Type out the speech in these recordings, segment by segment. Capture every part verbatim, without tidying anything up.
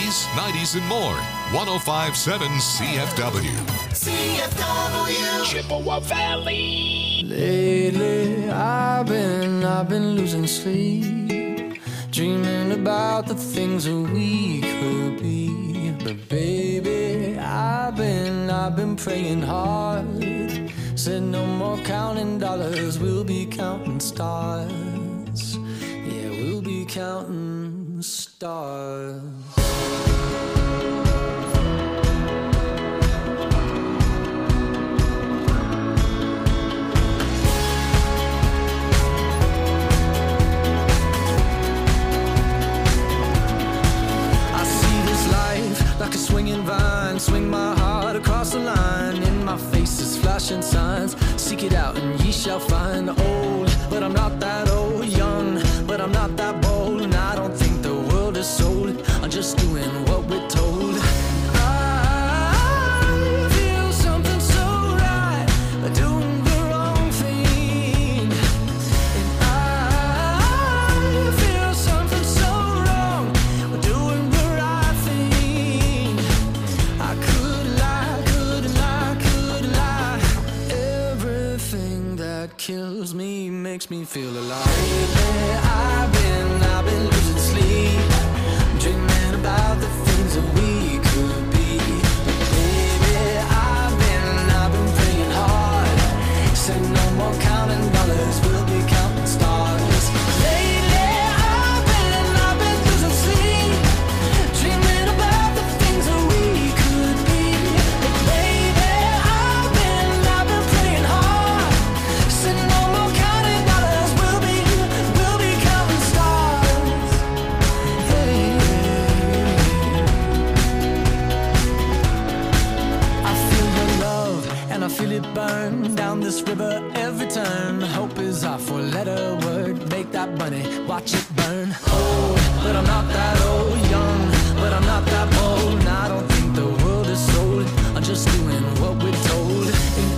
eighties, nineties, and more. one oh five point seven C F W. C F W. Chippewa Valley. Lately, I've been, I've been losing sleep, dreaming about the things that we could be. But baby, I've been, I've been praying hard. Said no more counting dollars, we'll be counting stars. Yeah, we'll be counting stars. Like a swinging vine, swing my heart across the line. In my face is flashing signs. Seek it out and ye shall find. Old, but I'm not that old. Young, but I'm not that bold. And I don't think the world is sold. I'm just doing what we're told. I feel something so right, doing the wrong thing. And I feel something so wrong, doing the right thing. I could lie, could lie, could lie. Everything that kills me makes me feel alive. Lately, I've been, I've been losing sleep, dreaming about the things that we could be. But baby, I've been, I've been praying hard. Said no more counting dollars, we'll be counting stars. Lately, I've been, I've been losing sleep, dreaming about the things that we could be. But baby, I've been, I've been praying hard. Said no more counting dollars, we'll be, we'll be counting stars. Hey. I feel your love and I feel it burn down this river every turn. Hope is our four-letter word. Make that money, watch it burn. Old, but I'm not that old. Young, but I'm not that bold. And I don't think the world is sold. I'm just doing what we're told. And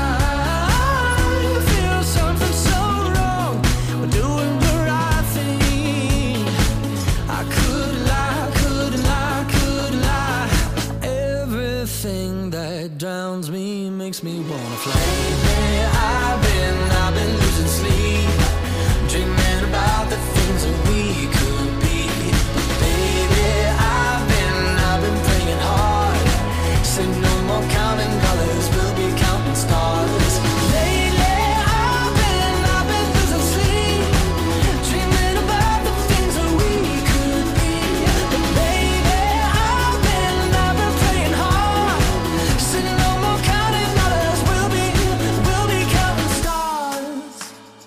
I feel something so wrong. We're doing the right thing. I could lie, could lie, could lie. Everything that drowns me makes me wanna fly. Lately, I've been, I've been losing sleep, dreaming about the things that we could be. But baby, I've been, I've been praying hard. Said no more counting dollars, we'll be counting stars. Lately, I've been, I've been losing sleep, dreaming about the things that we could be. But baby, I've been, I've been praying hard. Said no more counting dollars, we'll be, we'll be counting stars.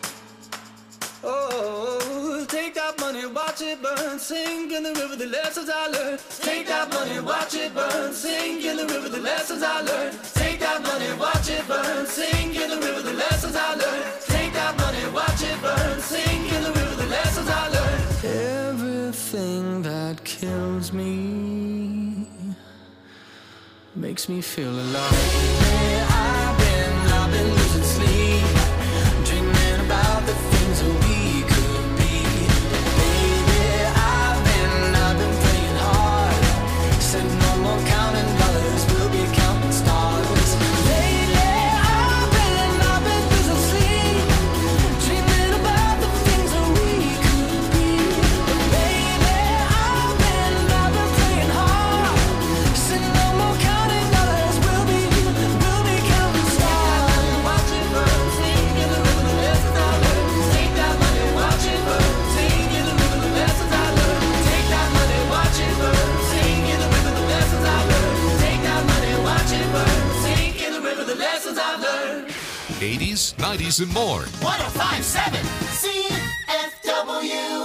Oh, take that money, watch it burn, sing in the river the lessons I learned. Take that money, watch it burn, sing in the river the lessons I learned. Take that money, watch it burn, sing in the river the lessons I learned. Take that money, watch it burn, sing in the river the lessons I learned. Everything that kills me makes me feel alive. Lately, I've been, I've been losing sleep, dreaming about the things that we could be. Baby, I've been, I've been praying hard. Said no more counting dollars, we'll be counting stars. Lately, I've been, I've been losing sleep, dreaming about the things that we could be. But baby, I've been, I've been praying hard. Said no more counting dollars, we'll be, we'll be counting stars. Watch it burn, sing in the river the lessons I learned. Take that money, watch it burn, sing in the river the lessons I learned. Take that money, watch it burn, sing in the river the lessons I learned. Take that money, watch it burn, sing in the river the lessons I learned. eighties, nineties, and more. one oh five point seven C F W.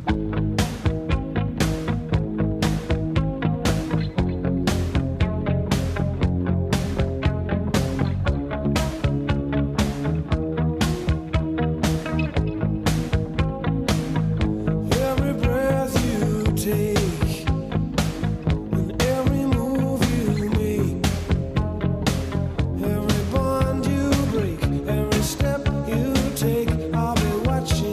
Every breath you take and every move you make, every bond you break, every step you take, I'll be watching.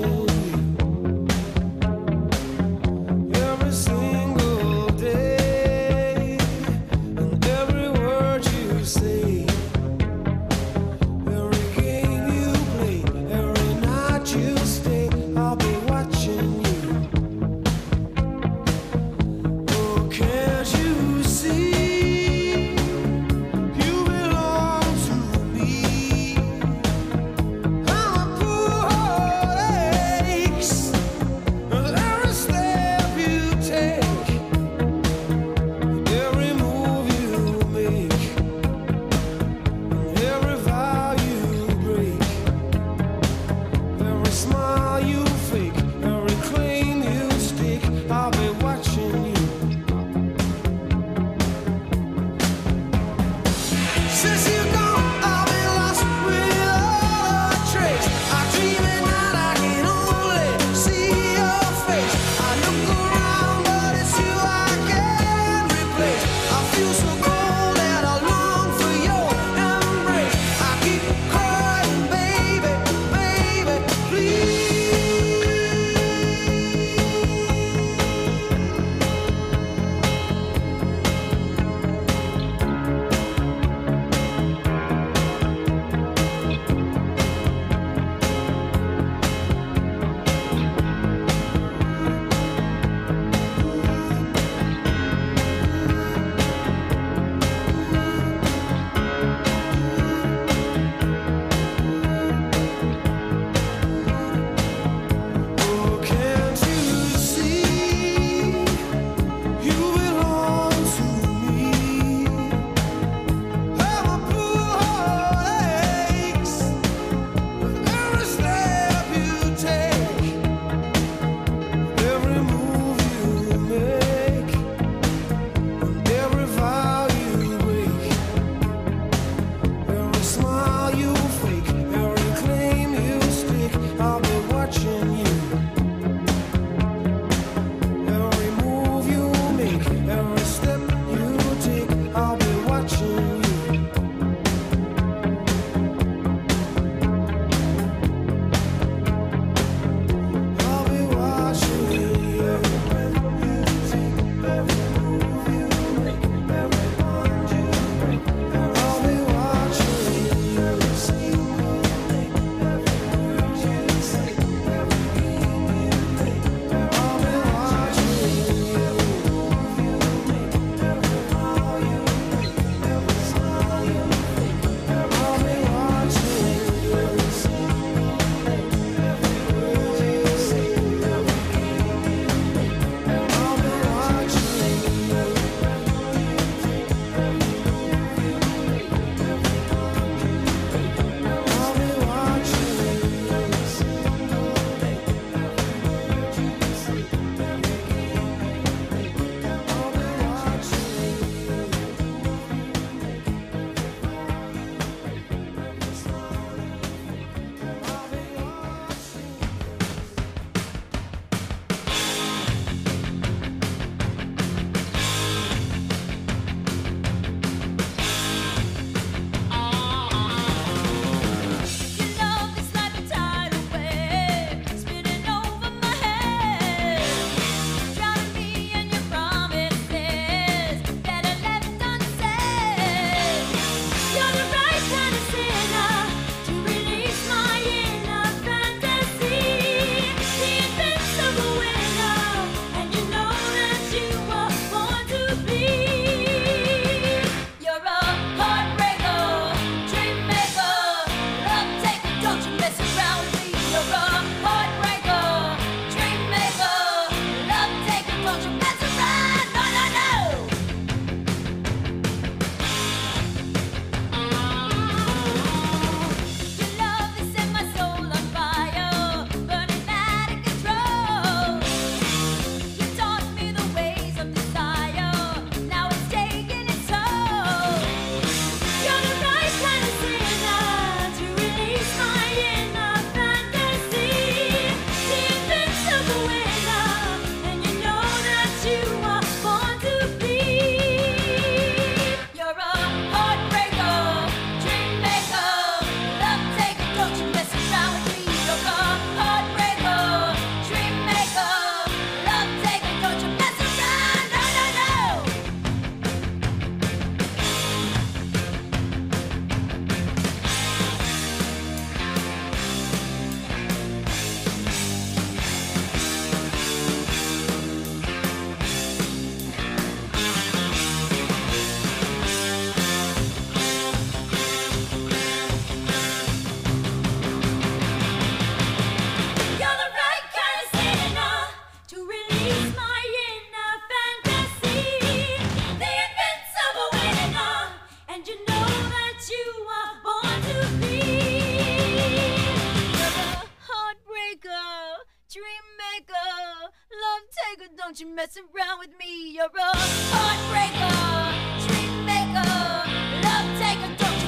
Don't you mess around with me. You're a heartbreaker, dream maker, love taker. Don't you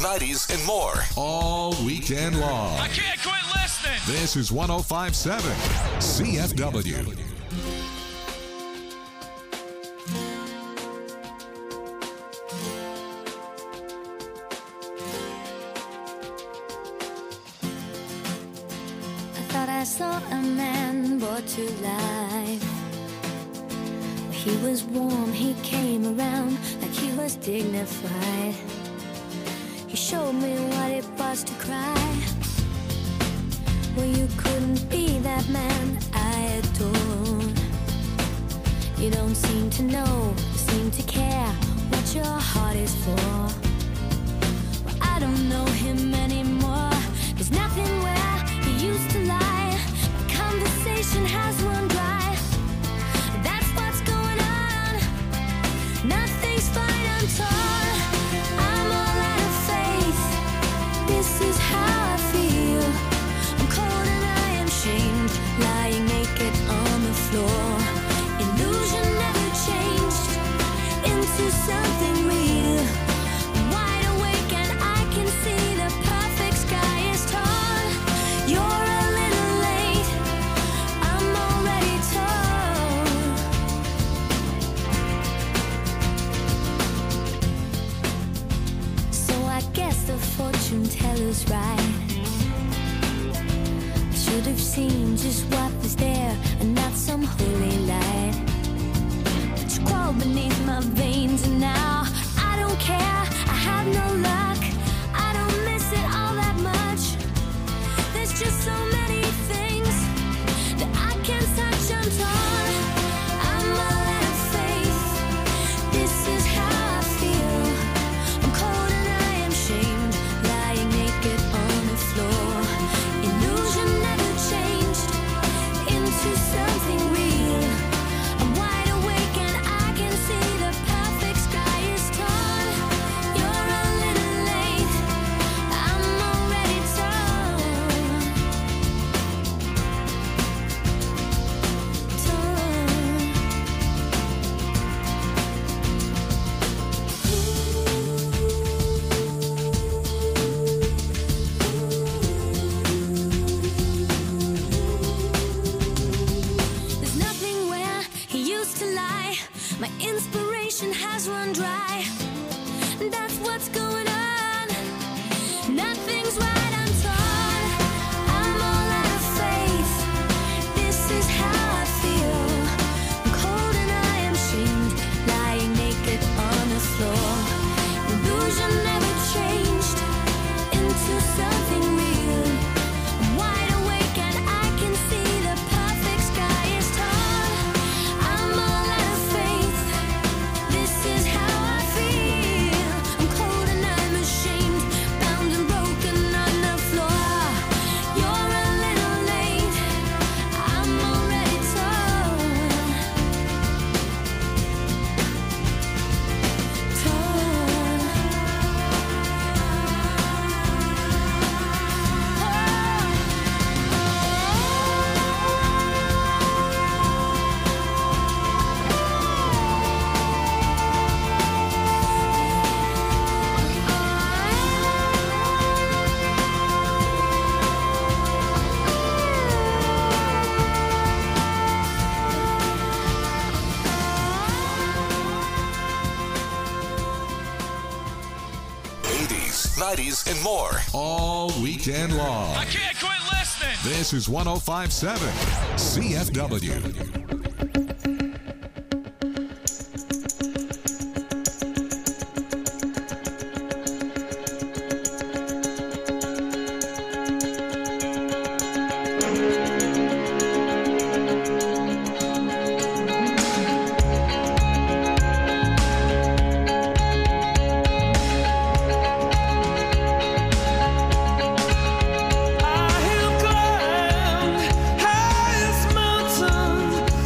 nineties, and more all weekend long. I can't quit listening. This is one oh five point seven C F W. I saw a man brought to life. He was warm, he came around like he was dignified. He showed me what it was to cry. Well, you couldn't be that man I adored. You don't seem to know, seem to care what your heart is for. Well, I don't know him anymore. There's nothing where he used to lie. Conversation has run dry. That's what's going on. Nothing's fine, I'm torn. I'm all out of faith. This is how I feel. I'm cold and I am shamed, lying naked on the floor. Illusion never changed into something real. I'm wide awake and I can see the perfect sky is torn. You're a little late. I'm already torn. So I guess the fortune teller's right. I should have seen just what was there and not some holy light. But you crawled beneath my veins and now I don't care. I have no luck. I don't miss it all that much. There's just so many things that I can't touch. I'm torn. I'm all out of faith. This is how I feel. I'm cold and I am shamed, lying naked on the floor. Illusion never changed into something real. I'm wide awake and I can see the perfect sky is torn. You're a little late. I'm already torn. There's nothing where he used to lie. My inspiration has run dry. That's what's going on. Nothing's right, I'm torn. I'm all out of faith. This is how I feel. I'm cold and I am shamed, lying naked on the floor. Illusion never changed into something real. I'm wide awake and I can see the perfect sky is torn. I'm all out of faith. This is how I feel. I'm cold and I'm ashamed, bound and broken on the floor. You're a little late. I'm already torn. eighties, nineties, and more all weekend long. I can't quit listening. This is one oh five point seven C F W. I have climbed highest mountain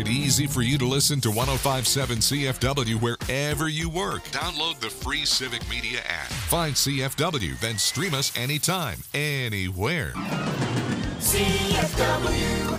it easy for you to listen to one oh five point seven C F W wherever you work. Download the free Civic Media app. Find C F W, then stream us anytime, anywhere. C F W.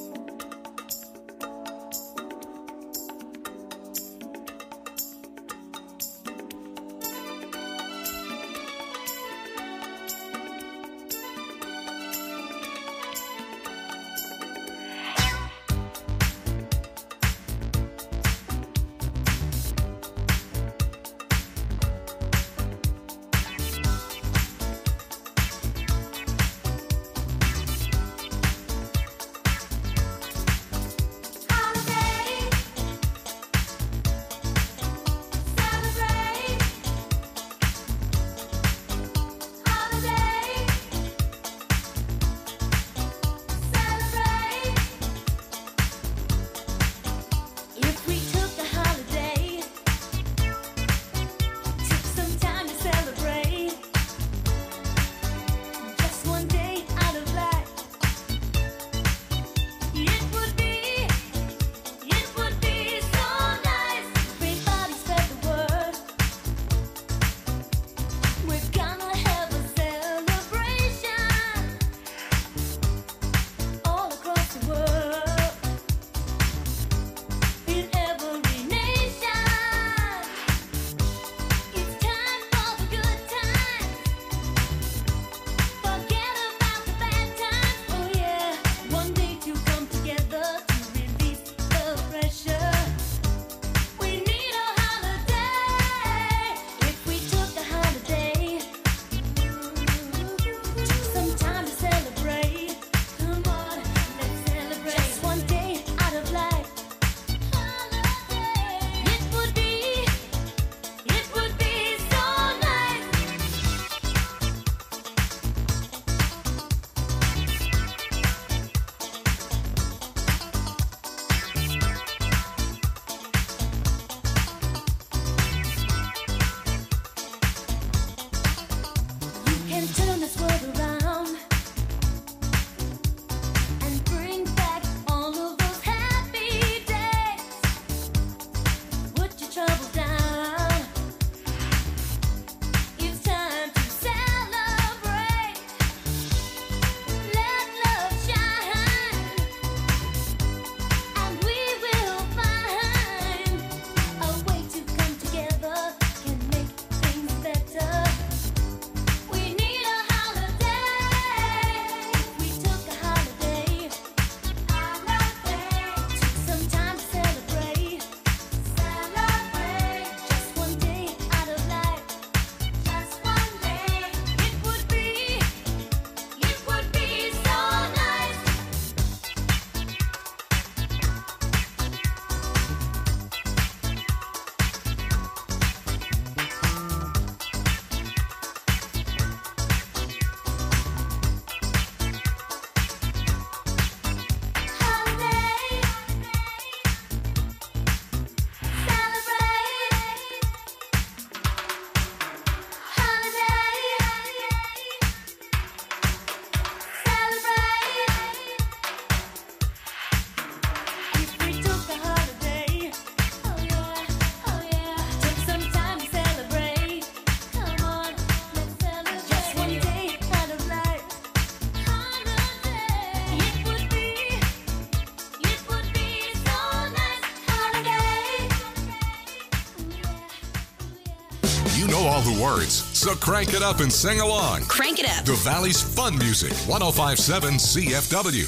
All the words, so crank it up and sing along. Crank it up. The Valley's fun music, one oh five point seven C F W.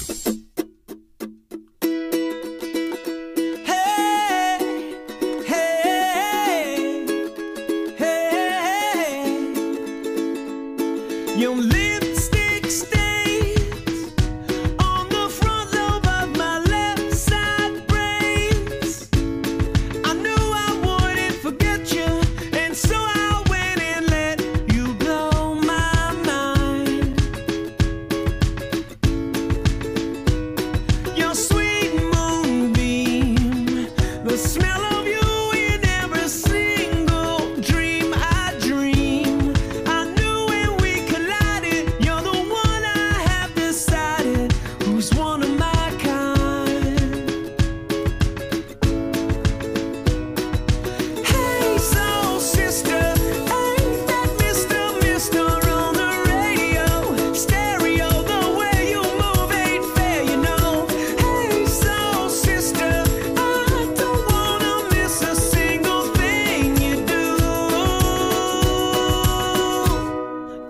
Your lipstick stains on the front lobe of my left side brains. I knew I wouldn't forget you, and so I went and let you blow my mind. Your sweet moonbeam, the smell of you in every single dream I dream. I knew when we collided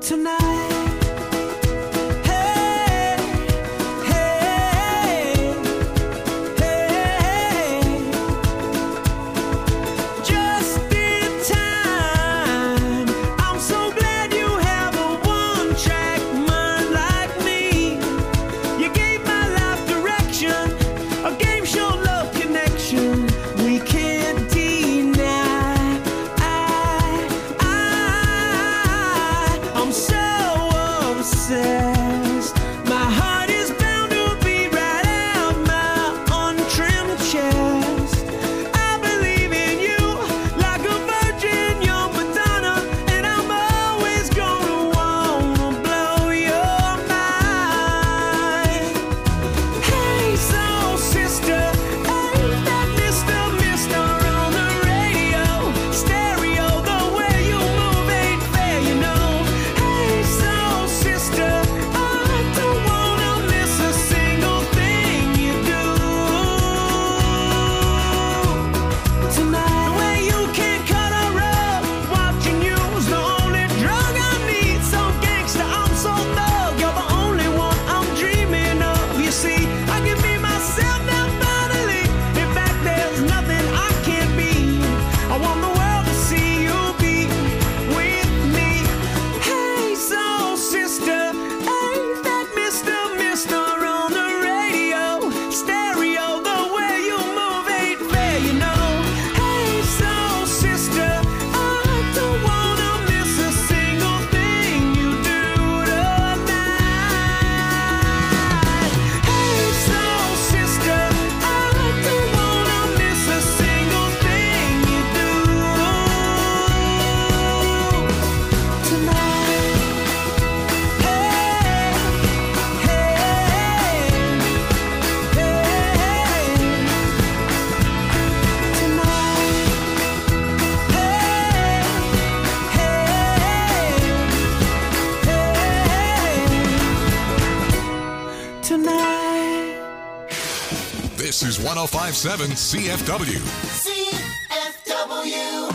This is one oh five point seven C F W. C F W.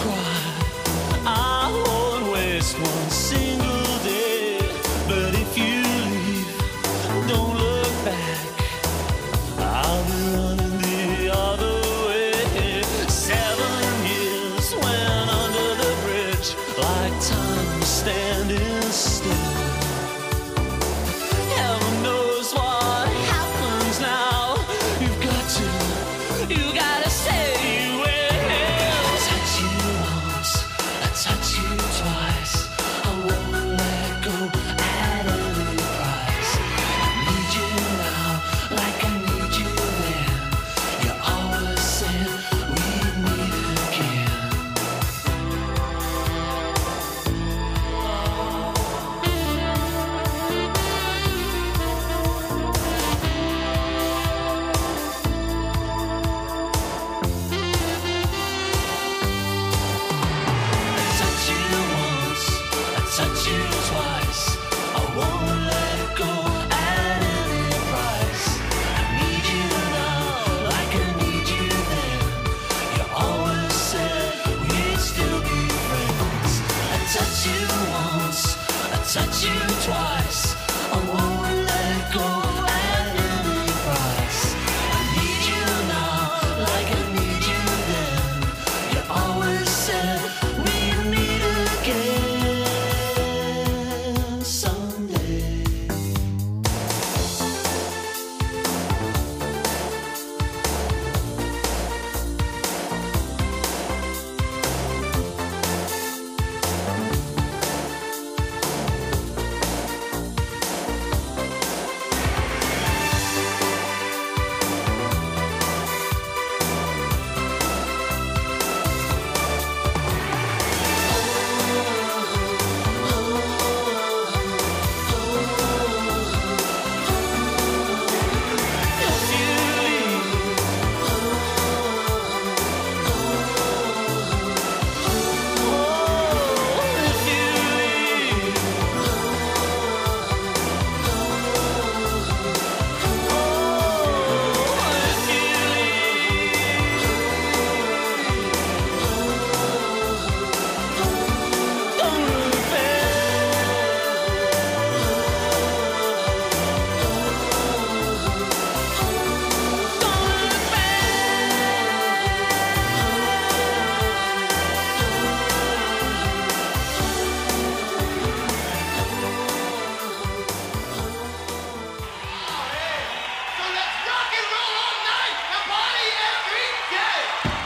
One single day, but if you you twice. I won't let go at any price. I need you now, like I need you then. You always said we'd meet again someday. So let's rock and roll all night and party every day.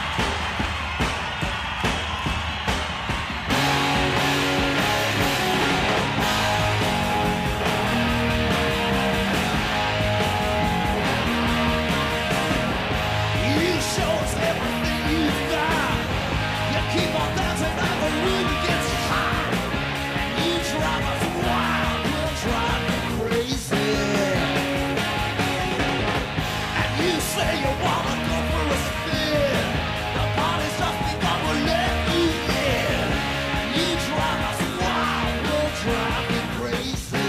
You show us everything you've got. You keep on dancing and the room gets hot. You drive us wild, we'll drive you crazy. And you say you wanna go for a spin. The party's just begun, we'll let you in. You drive us wild, we'll drive you crazy.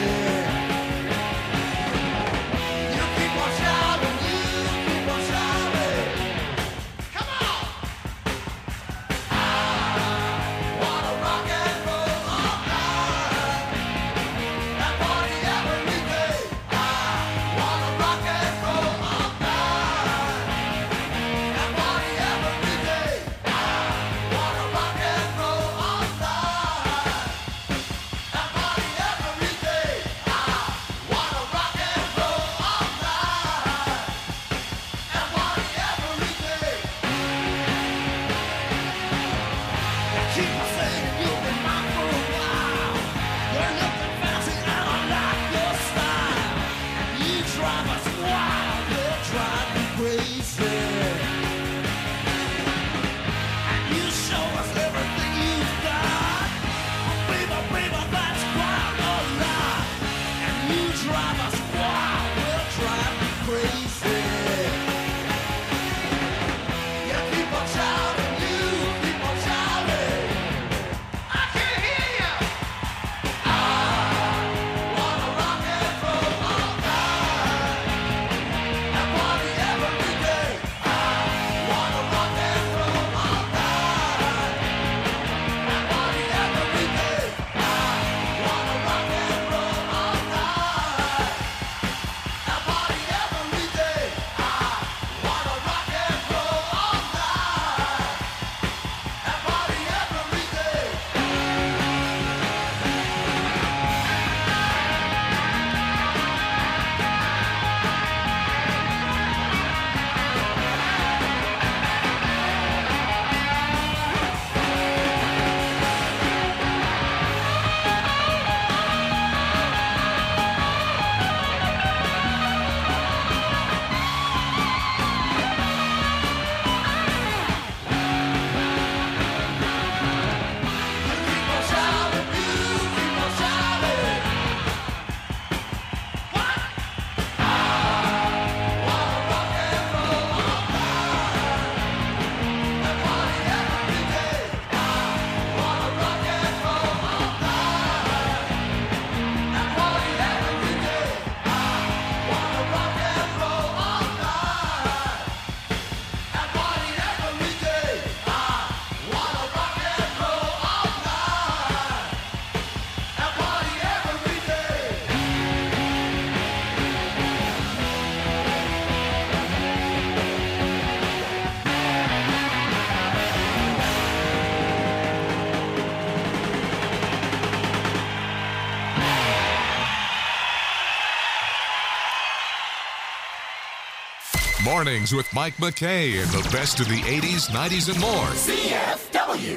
You keep on shouting, you keep on shouting. Come on. Wanna rock and roll all night and party every day. I wanna rock and roll all night and party every day. I wanna rock and roll all night and party every day. I wanna rock and roll all night and party every day. Keep on saying you've been mine for a while. You're looking fancy and I like your style. And you drive us wild, you'll drive me crazy. And you show us everything you've got. Oh, baby, baby, that's quite a lot. And you drive us wild, we'll drive me crazy. You keep on shouting, you keep on shouting. I can't hear you. Wanna rock and roll all night and party every day. I wanna rock and roll all night and party every day. I wanna rock and roll all night and party every day. Mornings with Mike McKay and the best of the eighties, nineties, and more. C F W.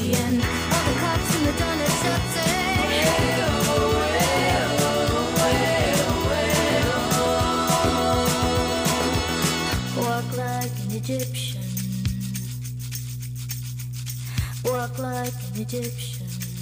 and all the cops in the donut shop say, walk like an Egyptian, walk like an Egyptian.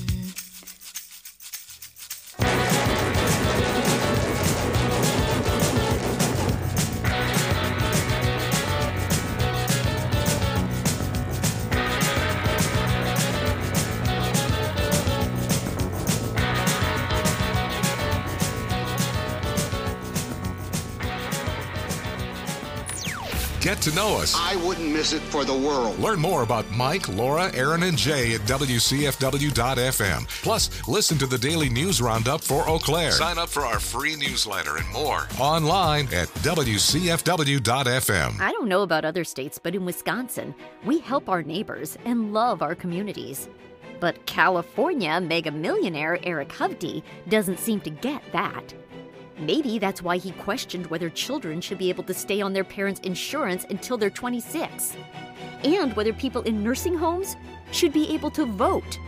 Get to know us. I wouldn't miss it for the world. Learn more about Mike, Laura, Aaron, and Jay at W C F W dot F M. Plus, listen to the daily news roundup for Eau Claire. Sign up for our free newsletter and more online at W C F W dot F M. I don't know about other states, but in Wisconsin, we help our neighbors and love our communities. But California mega millionaire Eric Hovde doesn't seem to get that. Maybe that's why he questioned whether children should be able to stay on their parents' insurance until they're twenty-six, and whether people in nursing homes should be able to vote.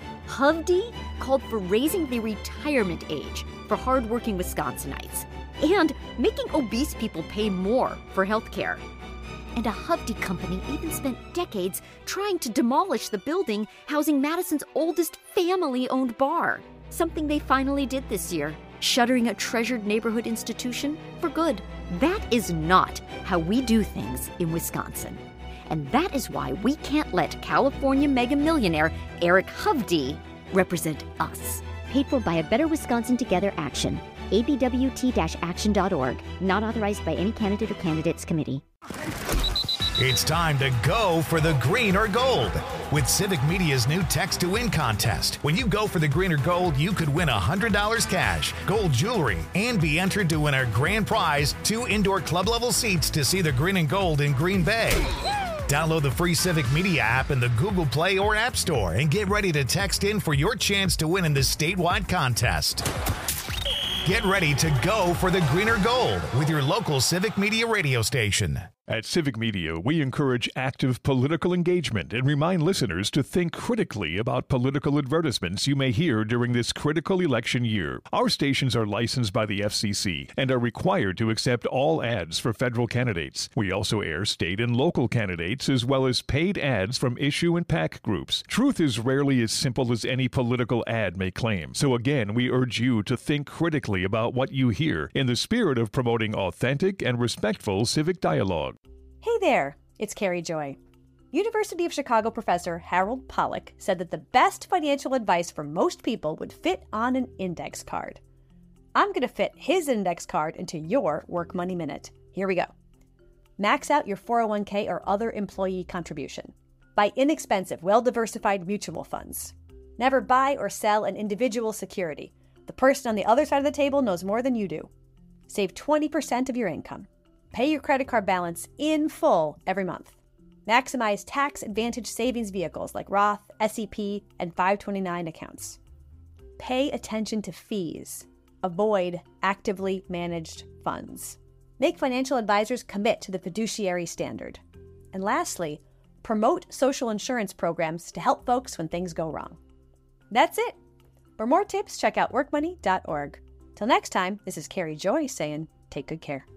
Hovde called for raising the retirement age for hardworking Wisconsinites and making obese people pay more for health care. And a Hovde company even spent decades trying to demolish the building housing Madison's oldest family-owned bar, something they finally did this year, shuttering a treasured neighborhood institution for good. That is not how we do things in Wisconsin. And that is why we can't let California mega millionaire Eric Hovde represent us. Paid for by a Better Wisconsin Together action. A B W T action dot org. Not authorized by any candidate or candidates committee. It's time to go for the green or gold with Civic Media's new Text to Win contest. When you go for the green or gold, you could win one hundred dollars cash, gold jewelry, and be entered to win our grand prize, two indoor club-level seats to see the green and gold in Green Bay. Download the free Civic Media app in the Google Play or App Store and get ready to text in for your chance to win in this statewide contest. Get ready to go for the green or gold with your local Civic Media radio station. At Civic Media, we encourage active political engagement and remind listeners to think critically about political advertisements you may hear during this critical election year. Our stations are licensed by the F C C and are required to accept all ads for federal candidates. We also air state and local candidates as well as paid ads from issue and PAC groups. Truth is rarely as simple as any political ad may claim. So again, we urge you to think critically about what you hear in the spirit of promoting authentic and respectful civic dialogue. Hey there, it's Carrie Joy. University of Chicago professor Harold Pollack said that the best financial advice for most people would fit on an index card. I'm going to fit his index card into your Work Money Minute. Here we go. Max out your four oh one k or other employee contribution. Buy inexpensive, well-diversified mutual funds. Never buy or sell an individual security. The person on the other side of the table knows more than you do. Save twenty percent of your income. Pay your credit card balance in full every month. Maximize tax-advantaged savings vehicles like Roth, S E P, and five twenty-nine accounts. Pay attention to fees. Avoid actively managed funds. Make financial advisors commit to the fiduciary standard. And lastly, promote social insurance programs to help folks when things go wrong. That's it. For more tips, check out work money dot org. Till next time, this is Carrie Joy saying, take good care.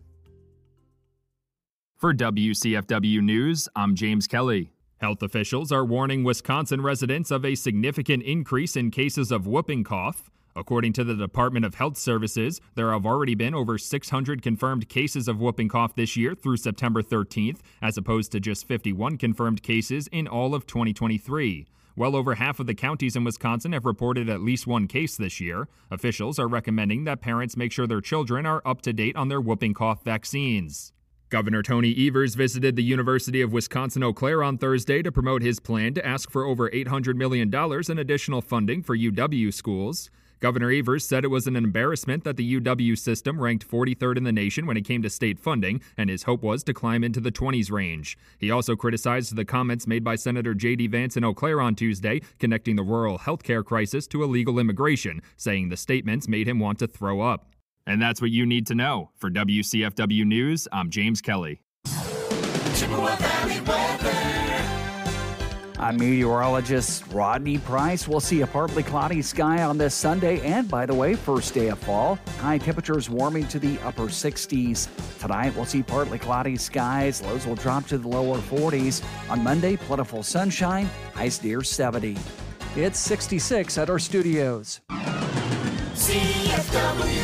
For W C F W News, I'm James Kelly. Health officials are warning Wisconsin residents of a significant increase in cases of whooping cough. According to the Department of Health Services, there have already been over six hundred confirmed cases of whooping cough this year through September thirteenth, as opposed to just fifty-one confirmed cases in all of twenty twenty-three. Well over half of the counties in Wisconsin have reported at least one case this year. Officials are recommending that parents make sure their children are up to date on their whooping cough vaccines. Governor Tony Evers visited the University of Wisconsin-Eau Claire on Thursday to promote his plan to ask for over eight hundred million dollars in additional funding for U W schools. Governor Evers said it was an embarrassment that the U W system ranked forty-third in the nation when it came to state funding, and his hope was to climb into the twenties range. He also criticized the comments made by Senator J D Vance in Eau Claire on Tuesday, connecting the rural health care crisis to illegal immigration, saying the statements made him want to throw up. And that's what you need to know. For W C F W News, I'm James Kelly. Chippewa Valley weather. I'm meteorologist Rodney Price. We'll see a partly cloudy sky on this Sunday, and by the way, first day of fall. High temperatures warming to the upper sixties. Tonight, we'll see partly cloudy skies. Lows will drop to the lower forties. On Monday, plentiful sunshine. Highs near seventy. It's sixty-six at our studios. C F W.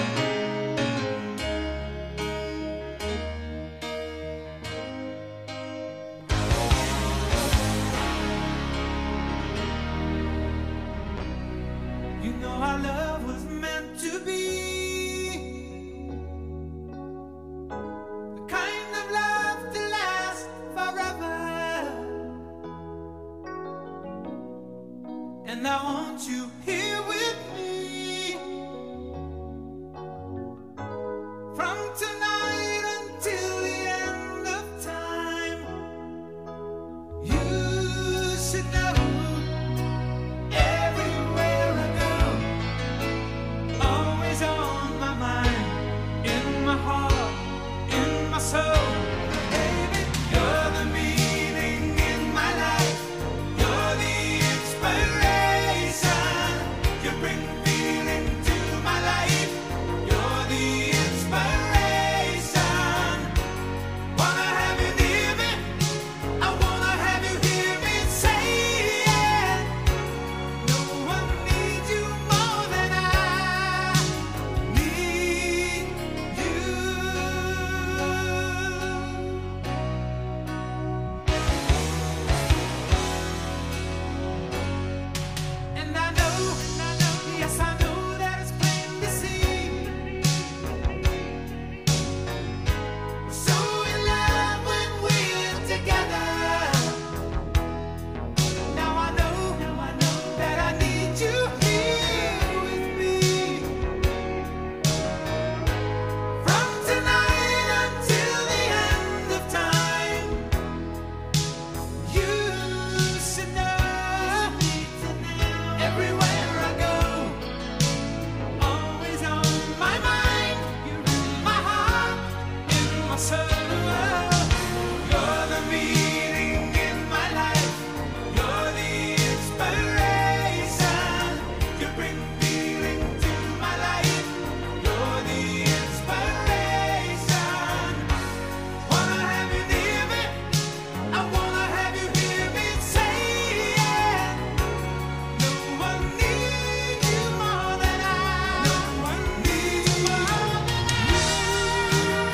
You know our love was meant to be the kind of love to last forever. And I want you here with me from tonight until the end of time. You should know everywhere I go, always on my mind, in my heart, in my soul. Baby, you're the meaning in my life. You're the inspiration. You bring feeling to my life. You're the inspiration. Wanna have you near me. I wanna have you hear me say it. No one needs you more than I need you. And I know, yes I know that it's plain to see. We're so in love when we're together. Now I know, now I know that I need you here with me. From tonight until the end of time. You should know, everywhere I go, always on my mind, my heart, in my soul. You're the meaning in my life. You're the inspiration. You bring feeling to my life. You're the inspiration. Wanna have you near me. I wanna have you hear me say it. No one needs you more than I. No one needs you more than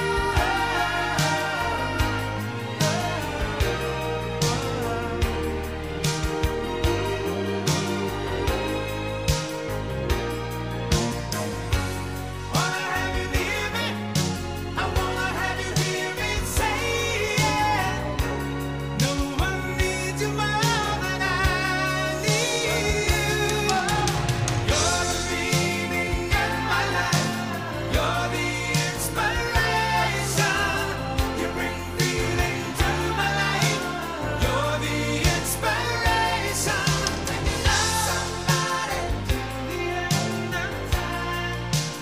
Wanna have you near me. I wanna have you hear me say it. No one needs you more than I need you. You're the meaning in my life. You're the inspiration. You bring feeling to my life. You're the inspiration. When you love somebody to the end of time.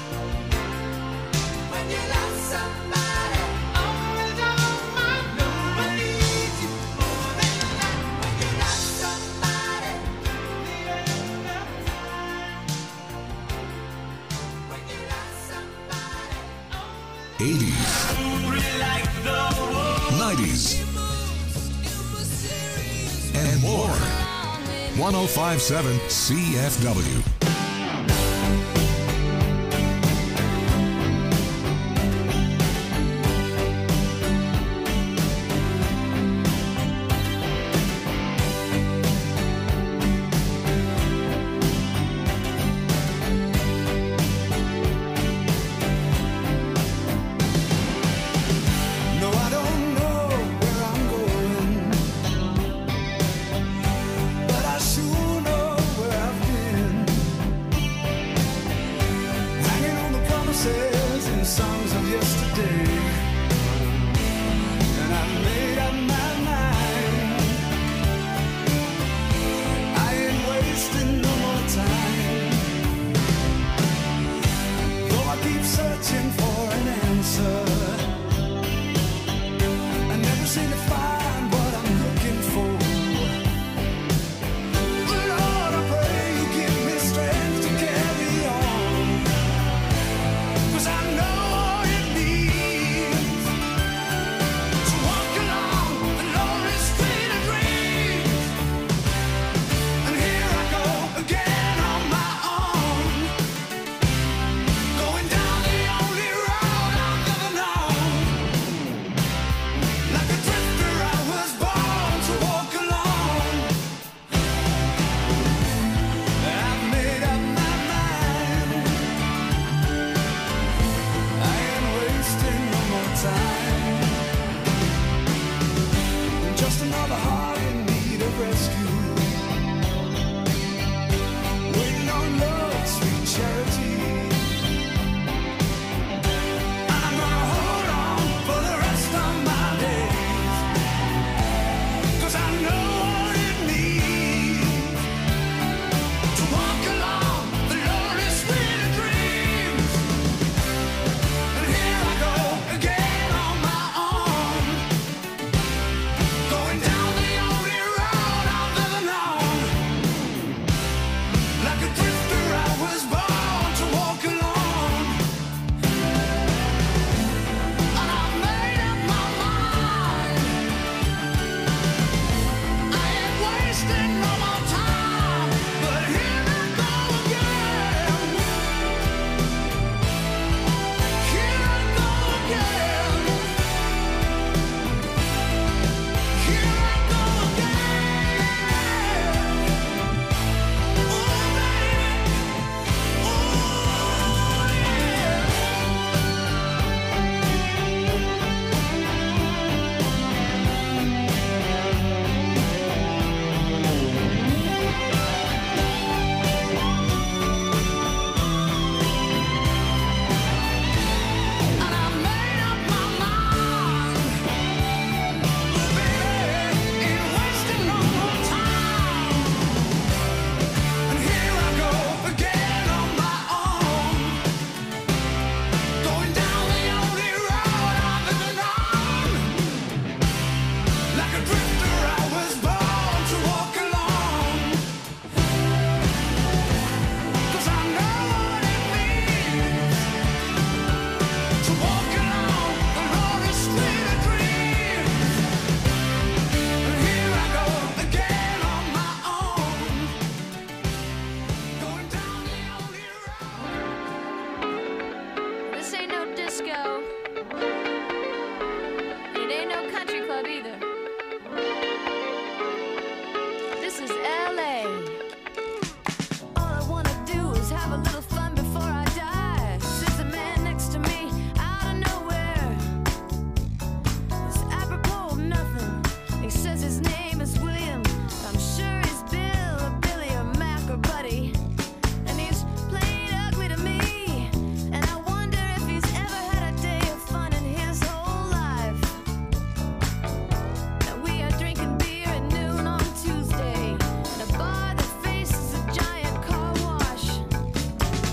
When you love somebody, always on my mind. No one needs you more than that. When you love somebody to the end of time. When you love somebody, eighties, nineties, and more. one oh five point seven C F W. No, I don't know where I'm going, but I sure know where I've been. just another heart in need of rescue. Waiting on love, sweet charity. I'm gonna hold on for the rest of my days, 'cause I know what it means to walk along the lonely street of dreams. And here I go again on my own, going down the only road I've ever known. Like a drifter I was born to walk alone. And I've made up my mind, I ain't wasting no more time. But here I go again, here I go again, here I go again. Oh baby, oh And I made up my mind, oh baby, ain't wasting no more time. And here I go again on my own, going down the only road I've ever known. Like a drifter I was born to walk alone. 'Cause I know what it means to walk along the lonely street of dreams. And here I go again on my own, going down the only road. This ain't no disco. It ain't no country club either. This is L A. All I wanna do is have a little fun before I die. Sits a man next to me out of nowhere. It's apropos of nothing. He says his name is William. I'm sure he's Bill or Billy or Mac or Buddy. And he's plain ugly to me. And I wonder if he's ever had a day of fun in his whole life. Now we are drinking beer at noon on Tuesday in a bar that faces a giant car wash.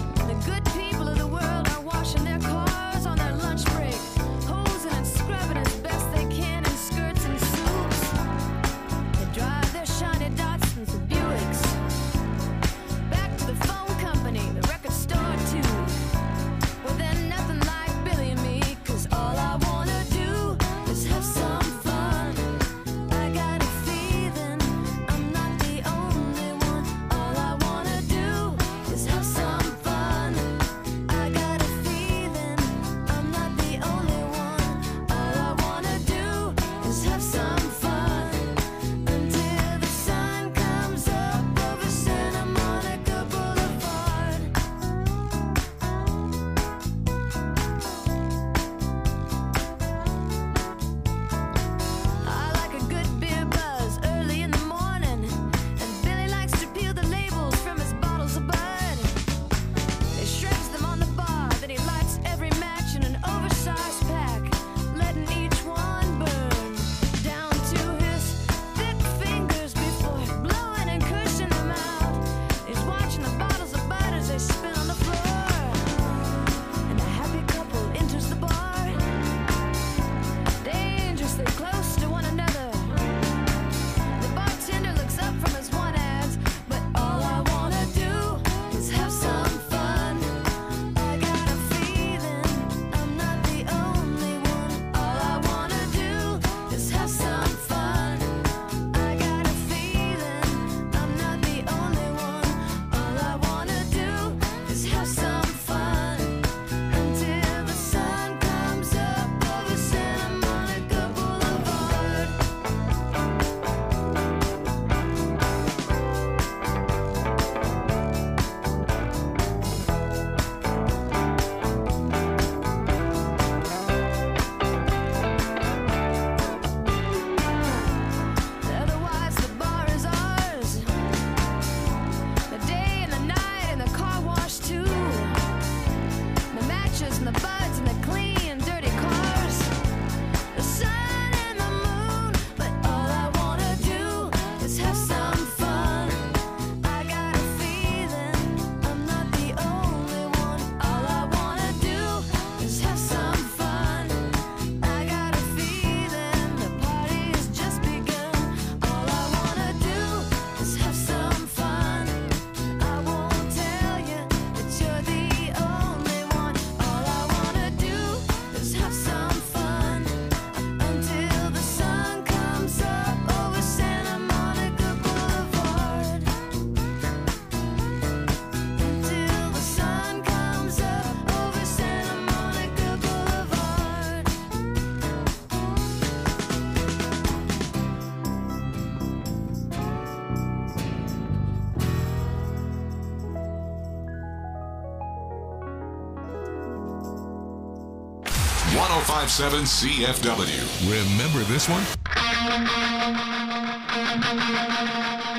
one oh five point seven C F W. Remember this one?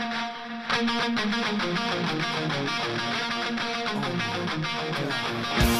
Oh,